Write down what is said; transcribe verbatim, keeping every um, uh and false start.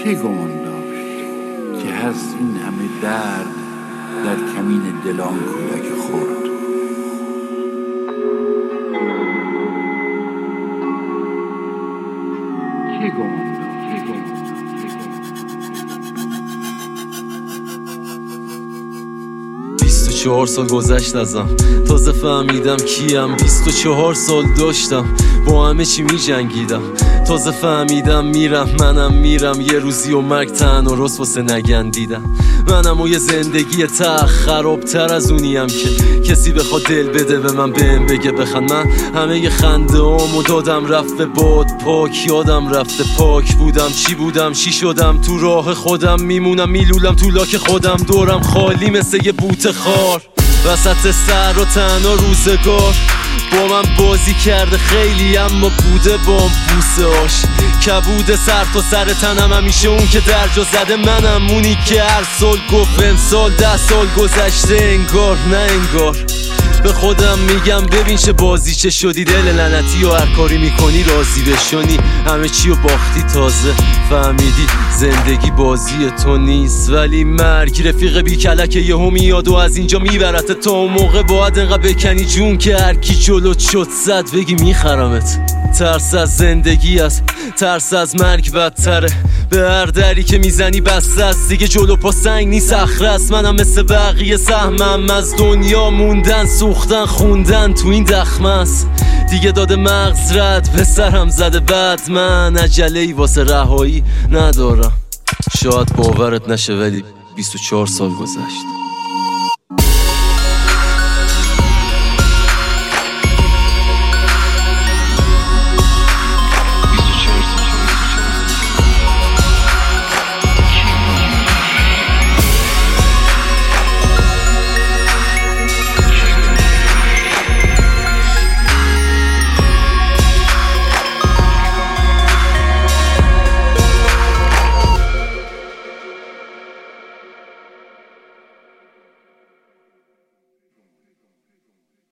چه گمان داشت که هست این همه درد در کمین دلان کودک خورد؟ چه گمان داشت؟ بیست و چهار سال گذشت ازم، تازه فهمیدم کیم. بیست و چهار سال داشتم با همه چی می جنگیدم، تازه فهمیدم میرم، منم میرم یه روزی و مرگ تن و رس واسه نگندیدم. منم و یه زندگی تخ خرابتر از اونیم که کسی بخواد دل بده به من، بهم بگه بخند. من همه ی خنده آمو دادم رفت به باد پاک، یادم رفته پاک بودم چی بودم چی شدم. تو راه خودم میمونم میلولم تو لاک خودم، دورم خالی مثل یه بوته خار وسط سر و تنها روزگار. با من بازی کرده خیلی اما بوده بام بوسه هاش کبوده سر تا سر تنم. همیشه اون که درجا زده منم، اونی که هر سال گفت امسال ده سال گذشته انگار نه انگار. به خودم میگم ببین چه بازی چه شدی، دل لعنتی و هر کاری میکنی راضی بشونی. همه چی رو باختی تازه فهمیدی زندگی بازی تو نیست، ولی مرگ رفیق بی کلک یهو میاد و از اینجا میبرت. تا اون موقع باید انقدر بکنی جون که هر کی جلوت شد صد بگی میخرمت. ترس از زندگی است، ترس از مرگ بدتره. به هر دری که میزنی بسته است، دیگه جلو پا سنگ نیست صخره است. منم مثل بقیه سهمم از دنیا موندن، سوختن خوندن تو این دخمه است. دیگه داده مغز رد به سرم زده بعد من عجله‌ای واسه رهایی ندارم. شاید باورت نشه ولی بیست و چهار سال گذشت.